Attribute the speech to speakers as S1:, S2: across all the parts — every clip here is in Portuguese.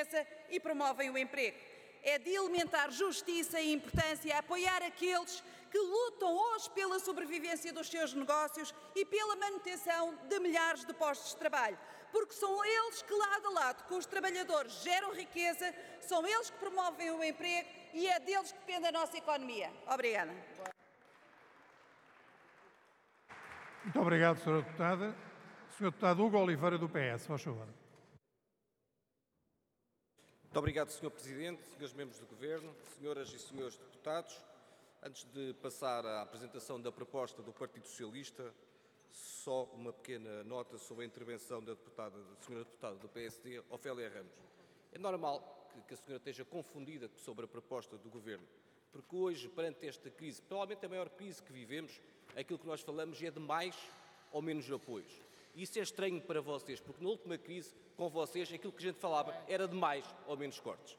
S1: riqueza e promovem o emprego. É de elementar justiça e importância apoiar aqueles que lutam hoje pela sobrevivência dos seus negócios e pela manutenção de milhares de postos de trabalho, porque são eles que, lado a lado com os trabalhadores, geram riqueza, são eles que promovem o emprego e é deles que depende a nossa economia. Obrigada.
S2: Muito obrigado, Sra. Deputada. Sr. Deputado Hugo Oliveira, do PS, faz favor.
S3: Muito obrigado, Sr. Presidente, Srs. Membros do Governo, Senhoras e Senhores Deputados. Antes de passar à apresentação da proposta do Partido Socialista, só uma pequena nota sobre a intervenção da Sra. Deputada do PSD, Ofélia Ramos. É normal que a senhora esteja confundida sobre a proposta do Governo, porque hoje, perante esta crise, provavelmente a maior crise que vivemos, aquilo que nós falamos é de mais ou menos apoios. E isso é estranho para vocês, porque na última crise, com vocês, aquilo que a gente falava era de mais ou menos cortes.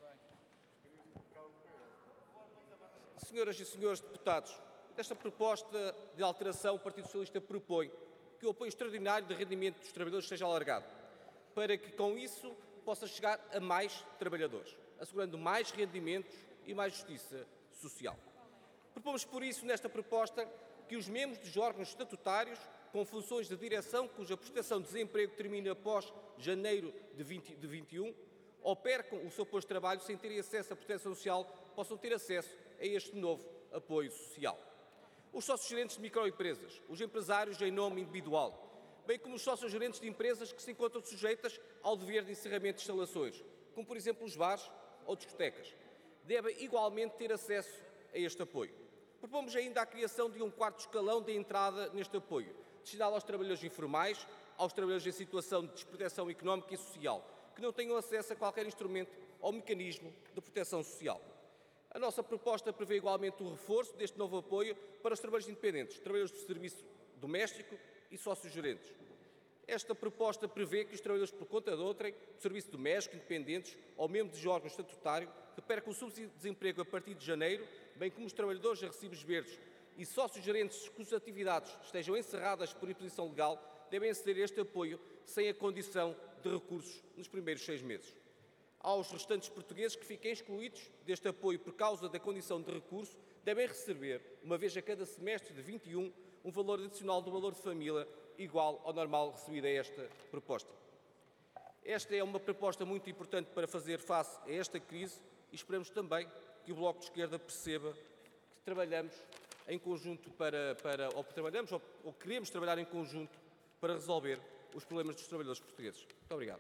S3: Senhoras e senhores deputados, nesta proposta de alteração, o Partido Socialista propõe que o apoio extraordinário de rendimento dos trabalhadores seja alargado, para que com isso possa chegar a mais trabalhadores, assegurando mais rendimentos e mais justiça social. Propomos, por isso, nesta proposta, que os membros dos órgãos estatutários com funções de direção cuja prestação de desemprego termina após janeiro de 21 ou percam o seu posto de trabalho sem terem acesso à proteção social, possam ter acesso a este novo apoio social. Os sócios-gerentes de microempresas, os empresários em nome individual, bem como os sócios-gerentes de empresas que se encontram sujeitas ao dever de encerramento de instalações, como por exemplo os bares ou discotecas, devem igualmente ter acesso a este apoio. Propomos ainda a criação de um quarto escalão de entrada neste apoio, destinado aos trabalhadores informais, aos trabalhadores em situação de desproteção económica e social, que não tenham acesso a qualquer instrumento ou mecanismo de proteção social. A nossa proposta prevê igualmente o reforço deste novo apoio para os trabalhadores independentes, trabalhadores do serviço doméstico e sócios-gerentes. Esta proposta prevê que os trabalhadores por conta de outrem, do serviço doméstico, independentes ou membros de órgãos estatutários que percam o subsídio de desemprego a partir de janeiro, bem como os trabalhadores a recibos verdes e sócios-gerentes cujas atividades estejam encerradas por imposição legal, devem aceder a este apoio sem a condição de recursos nos primeiros 6 meses. Aos restantes portugueses que fiquem excluídos deste apoio por causa da condição de recurso, devem receber, uma vez a cada semestre de 21, um valor adicional do valor de família igual ao normal recebido a esta proposta. Esta é uma proposta muito importante para fazer face a esta crise e esperamos também que o Bloco de Esquerda perceba que trabalhamos em conjunto ou queremos trabalhar em conjunto para resolver os problemas dos trabalhadores portugueses. Muito obrigado.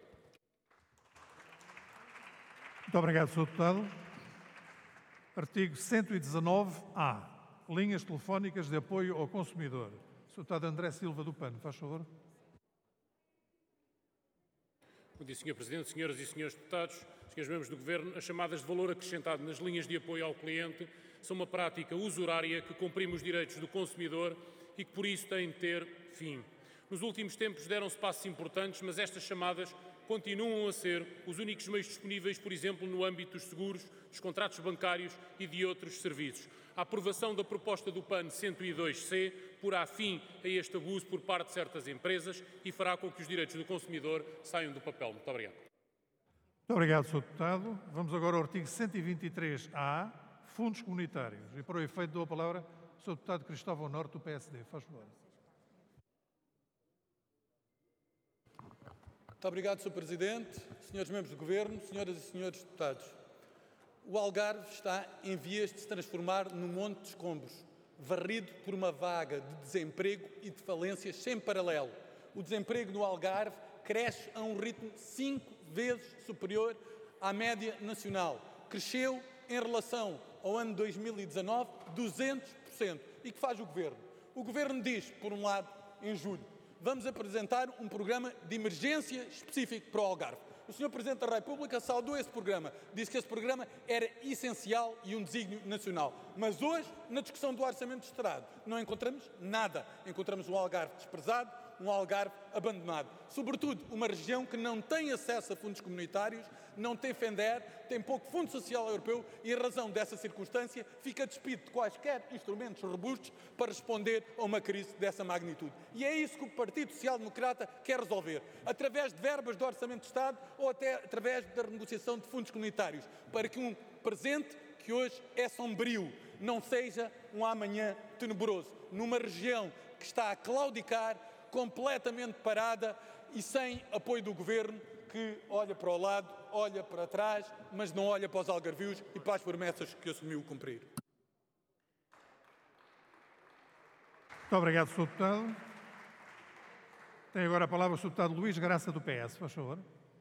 S2: Muito obrigado, Sr. Deputado. Artigo 119-A. Linhas telefónicas de apoio ao consumidor. Sr. Deputado André Silva do PAN, faz favor.
S4: Bom dia, Sr. Presidente, senhoras e senhores deputados, senhores membros do Governo. As chamadas de valor acrescentado nas linhas de apoio ao cliente são uma prática usurária que comprime os direitos do consumidor e que, por isso, tem de ter fim. Nos últimos tempos deram-se passos importantes, mas estas chamadas continuam a ser os únicos meios disponíveis, por exemplo, no âmbito dos seguros, dos contratos bancários e de outros serviços. A aprovação da proposta do PAN 102C porá fim a este abuso por parte de certas empresas e fará com que os direitos do consumidor saiam do papel. Muito obrigado.
S2: Muito obrigado, Sr. Deputado. Vamos agora ao artigo 123-A, fundos comunitários. E para o efeito dou a palavra ao Sr. Deputado Cristóvão Norte, do PSD. Faz favor.
S5: Muito obrigado, Sr. Presidente, senhores membros do Governo, senhoras e senhores deputados. O Algarve está em vias de se transformar num monte de escombros, varrido por uma vaga de desemprego e de falências sem paralelo. O desemprego no Algarve cresce a um ritmo 5 vezes superior à média nacional. Cresceu em relação ao ano 2019 200%. E que faz o Governo? O Governo diz, por um lado, em julho, vamos apresentar um programa de emergência específico para o Algarve. O Sr. Presidente da República saudou esse programa, disse que esse programa era essencial e um desígnio nacional. Mas hoje, na discussão do Orçamento de Estado, não encontramos nada. Encontramos um Algarve desprezado, um Algarve abandonado. Sobretudo, uma região que não tem acesso a fundos comunitários, não tem FENDER, tem pouco Fundo Social Europeu e, em razão dessa circunstância, fica despido de quaisquer instrumentos robustos para responder a uma crise dessa magnitude. E é isso que o Partido Social Democrata quer resolver, através de verbas do Orçamento de Estado ou até através da renegociação de fundos comunitários, para que um presente que hoje é sombrio não seja um amanhã tenebroso, numa região que está a claudicar, completamente parada e sem apoio do Governo, que olha para o lado, olha para trás, mas não olha para os algarvios e para as promessas que assumiu cumprir.
S2: Muito obrigado, Sr. Deputado. Tem agora a palavra o Sr. Deputado Luís Graça, do PS. Faz favor.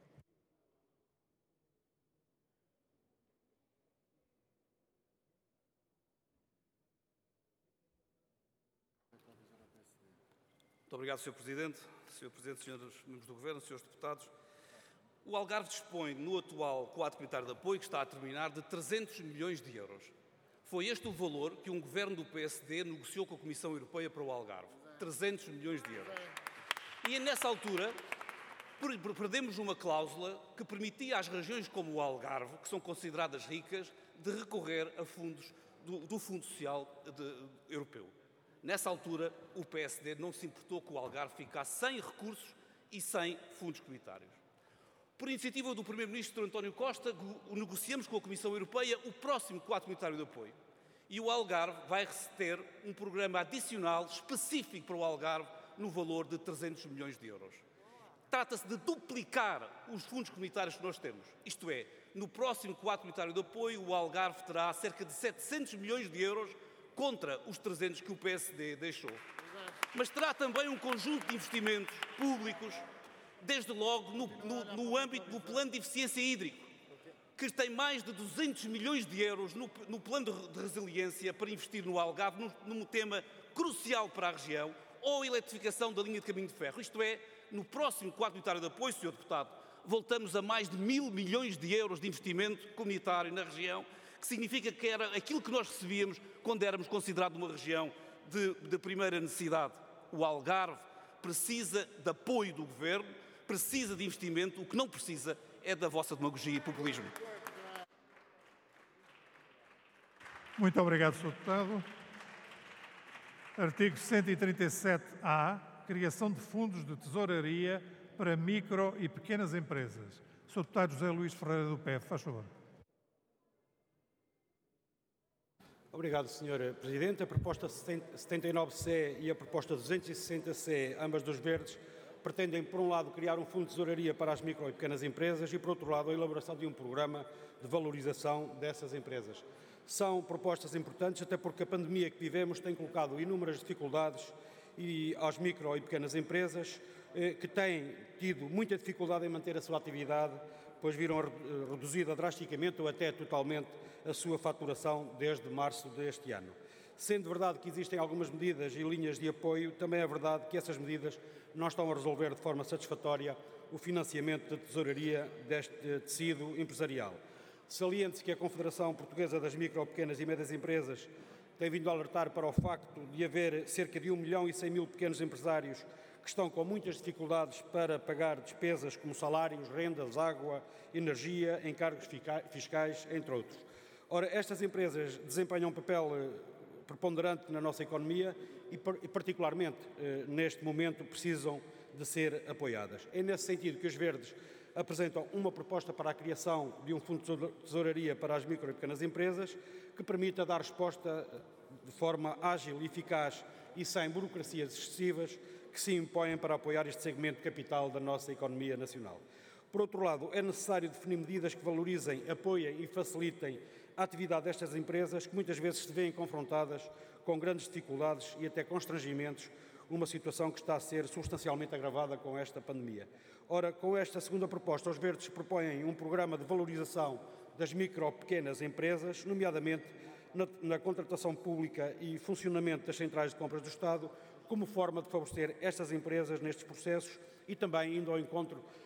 S6: Muito obrigado, Sr. Presidente. Sr. Presidente, Srs. Membros do Governo, Srs. Deputados. O Algarve dispõe, no atual quadro comunitário de apoio, que está a terminar, de 300 milhões de euros. Foi este o valor que um governo do PSD negociou com a Comissão Europeia para o Algarve. 300 milhões de euros. E nessa altura, perdemos uma cláusula que permitia às regiões como o Algarve, que são consideradas ricas, de recorrer a fundos do Fundo Social Europeu. Nessa altura, o PSD não se importou que o Algarve ficasse sem recursos e sem fundos comunitários. Por iniciativa do Primeiro-Ministro António Costa, negociamos com a Comissão Europeia o próximo quadro comunitário de apoio. E o Algarve vai receber um programa adicional específico para o Algarve no valor de 300 milhões de euros. Trata-se de duplicar os fundos comunitários que nós temos. Isto é, no próximo quadro comunitário de apoio, o Algarve terá cerca de 700 milhões de euros contra os 300 que o PSD deixou. Mas terá também um conjunto de investimentos públicos, desde logo no âmbito do Plano de Eficiência Hídrica, que tem mais de 200 milhões de euros no Plano de Resiliência para investir no Algarve, num tema crucial para a região, ou a eletrificação da linha de caminho de ferro. Isto é, no próximo quadro comunitário de apoio, Sr. Deputado, voltamos a mais de 1.000 milhões de euros de investimento comunitário na região, que significa que era aquilo que nós recebíamos quando éramos considerados uma região de primeira necessidade. O Algarve precisa de apoio do Governo, precisa de investimento, o que não precisa é da vossa demagogia e populismo.
S2: Muito obrigado, Sr. Deputado. Artigo 137-A, criação de fundos de tesouraria para micro e pequenas empresas. Sr. Deputado José Luís Ferreira, do PF, faz favor.
S7: Obrigado, Sr. Presidente. A proposta 79C e a proposta 260C, ambas dos Verdes, pretendem, por um lado, criar um fundo de tesouraria para as micro e pequenas empresas e, por outro lado, a elaboração de um programa de valorização dessas empresas. São propostas importantes, até porque a pandemia que vivemos tem colocado inúmeras dificuldades às micro e pequenas empresas, que têm tido muita dificuldade em manter a sua atividade, pois viram reduzida drasticamente ou até totalmente a sua faturação desde março deste ano. Sendo verdade que existem algumas medidas e linhas de apoio, também é verdade que essas medidas não estão a resolver de forma satisfatória o financiamento da tesouraria deste tecido empresarial. Saliente-se que a Confederação Portuguesa das Micro, Pequenas e Médias Empresas tem vindo a alertar para o facto de haver cerca de 1.100.000 pequenos empresários que estão com muitas dificuldades para pagar despesas como salários, rendas, água, energia, encargos fiscais, entre outros. Ora, estas empresas desempenham um papel preponderante na nossa economia e particularmente neste momento precisam de ser apoiadas. É nesse sentido que os Verdes apresentam uma proposta para a criação de um fundo de tesouraria para as micro e pequenas empresas que permita dar resposta de forma ágil, eficaz e sem burocracias excessivas que se impõem para apoiar este segmento capital da nossa economia nacional. Por outro lado, é necessário definir medidas que valorizem, apoiem e facilitem a atividade destas empresas que muitas vezes se veem confrontadas com grandes dificuldades e até constrangimentos, uma situação que está a ser substancialmente agravada com esta pandemia. Ora, com esta segunda proposta, os Verdes propõem um programa de valorização das micro e pequenas empresas, nomeadamente na contratação pública e funcionamento das centrais de compras do Estado, como forma de favorecer estas empresas nestes processos e também indo ao encontro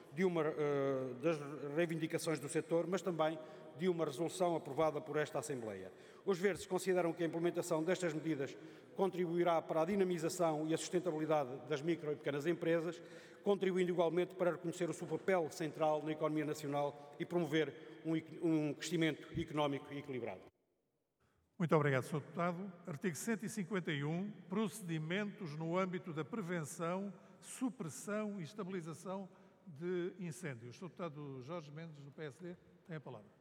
S7: das reivindicações do setor, mas também de uma resolução aprovada por esta Assembleia. Os Verdes consideram que a implementação destas medidas contribuirá para a dinamização e a sustentabilidade das micro e pequenas empresas, contribuindo igualmente para reconhecer o seu papel central na economia nacional e promover um crescimento económico equilibrado.
S2: Muito obrigado, Sr. Deputado. Artigo 151. Procedimentos no âmbito da prevenção, supressão e estabilização de incêndios. Sr. Deputado Jorge Mendes, do PSD, tem a palavra.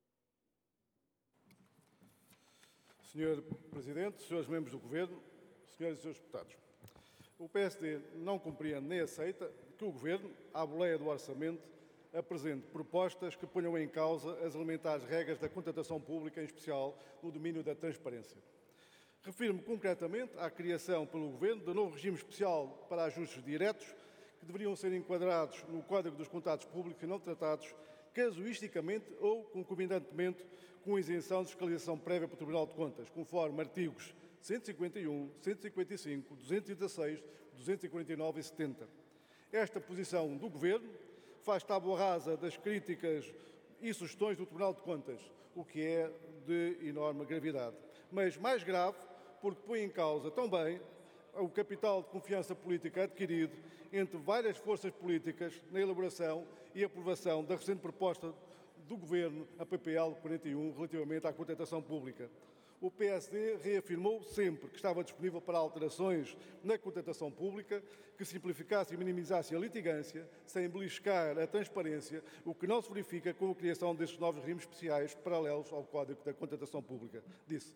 S8: Senhor Presidente, senhores membros do Governo, senhoras e senhores deputados, o PSD não compreende nem aceita que o Governo, à boleia do orçamento, apresente propostas que ponham em causa as elementares regras da contratação pública, em especial no domínio da transparência. Refiro-me concretamente à criação pelo Governo de novo regime especial para ajustes diretos que deveriam ser enquadrados no Código dos Contratos Públicos e não tratados casuisticamente ou concomitantemente com isenção de fiscalização prévia pelo Tribunal de Contas, conforme artigos 151, 155, 216, 249 e 70. Esta posição do Governo faz tábua rasa das críticas e sugestões do Tribunal de Contas, o que é de enorme gravidade. Mas mais grave, porque põe em causa também o capital de confiança política adquirido entre várias forças políticas na elaboração e aprovação da recente proposta do Governo, a PPL 41, relativamente à contratação pública. O PSD reafirmou sempre que estava disponível para alterações na contratação pública que simplificassem e minimizassem a litigância, sem beliscar a transparência, o que não se verifica com a criação destes novos regimes especiais paralelos ao Código da Contratação Pública. Disse.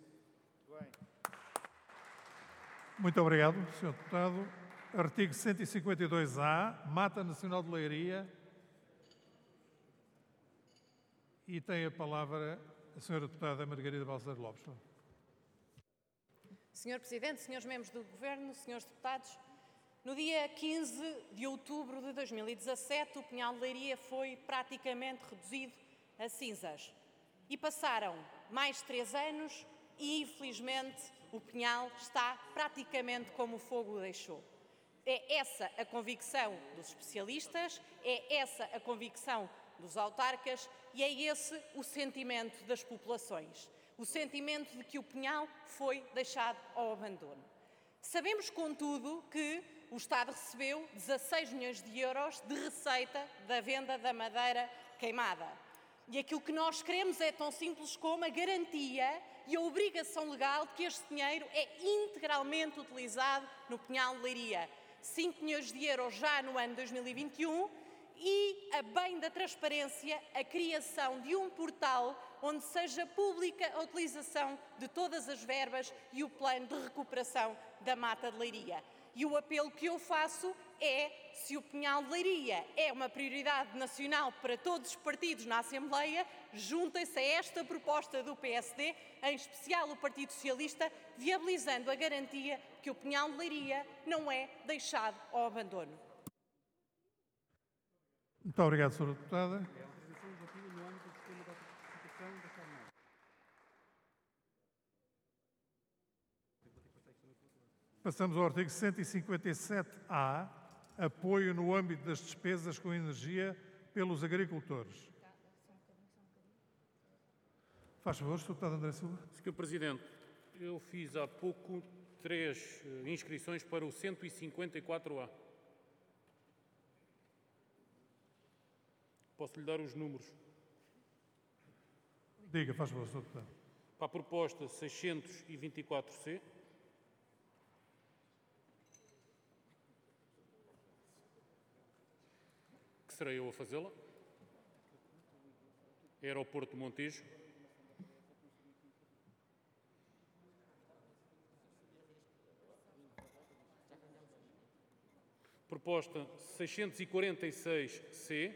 S2: Muito obrigado, Sr. Deputado. Artigo 152-A, Mata Nacional de Leiria. E tem a palavra a Sra. Deputada Margarida Balseiro Lopes.
S9: Senhor Presidente, senhores membros do Governo, senhores deputados, no dia 15 de outubro de 2017, o Pinhal de Leiria foi praticamente reduzido a cinzas. E passaram mais de 3 anos e, infelizmente, o Pinhal está praticamente como o fogo o deixou. É essa a convicção dos especialistas, é essa a convicção dos autarcas e é esse o sentimento das populações. O sentimento de que o Pinhal foi deixado ao abandono. Sabemos, contudo, que o Estado recebeu 16 milhões de euros de receita da venda da madeira queimada. E aquilo que nós queremos é tão simples como a garantia e a obrigação legal de que este dinheiro é integralmente utilizado no Pinhal de Leiria. 5 milhões de euros já no ano 2021 e, a bem da transparência, a criação de um portal onde seja pública a utilização de todas as verbas e o plano de recuperação da Mata de Leiria. E o apelo que eu faço é, se o Pinhal de Leiria é uma prioridade nacional para todos os partidos na Assembleia, juntem-se a esta proposta do PSD, em especial o Partido Socialista, viabilizando a garantia que o Pinhal de Leiria não é deixado ao abandono.
S2: Muito obrigado, Sra. Deputada. Passamos ao artigo 157-A, apoio no âmbito das despesas com energia pelos agricultores. Faz favor, Sr. Deputado André Silva.
S4: Sr. Presidente, eu fiz há pouco 3 inscrições para o 154-A. Posso lhe dar os números?
S2: Diga, faz favor, Sr. Deputado.
S4: Para a proposta 624C, que serei eu a fazê-la, Aeroporto de Montijo, proposta 646C,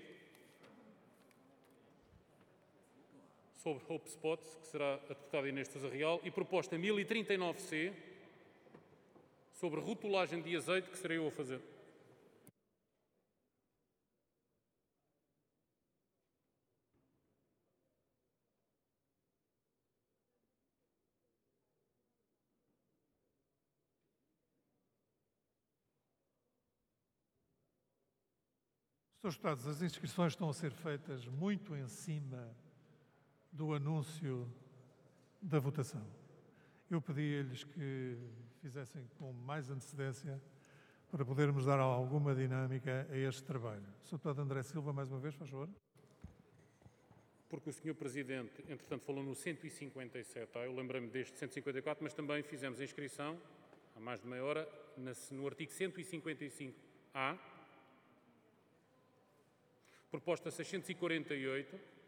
S4: sobre Hope Spots, que será a deputada Inês Sousa Real, e proposta 1039C, sobre rotulagem de azeite, que serei eu a fazer.
S2: Senhores deputados, as inscrições estão a ser feitas muito em cima do anúncio da votação. Eu pedi-lhes que fizessem com mais antecedência para podermos dar alguma dinâmica a este trabalho. Sr. Deputado André Silva, mais uma vez, faz favor.
S4: Porque o Sr. Presidente, entretanto, falou no 157A, eu lembrei-me deste 154, mas também fizemos a inscrição, há mais de meia hora, no artigo 155A, proposta 648,